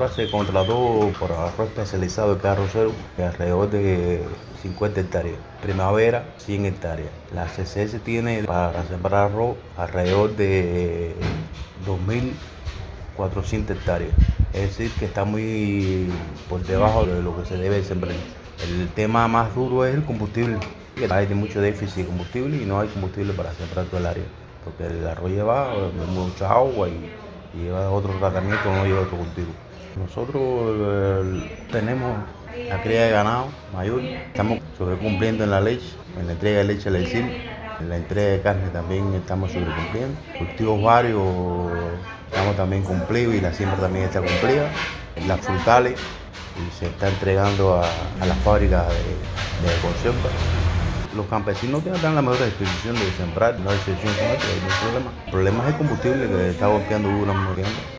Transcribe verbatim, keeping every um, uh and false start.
Ahora se contrató por arroz especializado de carrocero de alrededor de cincuenta hectáreas. Primavera, cien hectáreas. La C C S tiene para sembrar arroz alrededor de dos mil cuatrocientas hectáreas. Es decir, que está muy por debajo de lo que se debe sembrar. El tema más duro es el combustible. Hay mucho déficit de combustible y no hay combustible para sembrar todo el área, porque el arroz lleva mucha agua y, y lleva otro tratamiento, no lleva otro cultivo. Nosotros eh, tenemos la cría de ganado mayor, estamos sobrecumpliendo en la leche, en la entrega de leche al decir, en la entrega de carne también estamos sobrecumpliendo. Cultivos varios estamos también cumplidos y la siembra también está cumplida. Las frutales y se está entregando a, a las fábricas de, de conserva. Los campesinos dan la mejor disposición de sembrar, no hay excepción con esto, hay ningún problema. El problema es el combustible que está golpeando duramente.